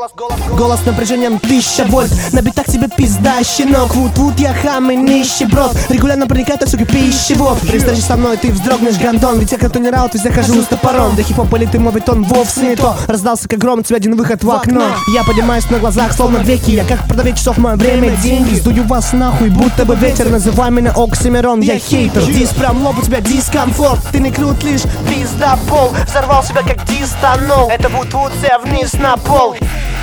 Голос напряжением 1000 вольт. На битах тебе пизда, щенок. Вут-вут, я хам и нищеброд. Регулярно проникает отсюда пищевод. При встрече со мной ты вздрогнешь, гандон. Ведь я как не раут, везде хожу с топором. Да хип-хоп или ты мовит он вовсе не то. Раздался как гром, у тебя один выход в окно. Я поднимаюсь на глазах, словно веки. Я как продавец часов, мое время, деньги. Сдую вас нахуй, будто бы ветер. Называй меня Оксимирон, я хейтер. Дис прям лоб, у тебя дискомфорт. Ты не крут, лишь пизда пол. Взорвал себя как дистанул. Это вут-вут, все вниз на пол.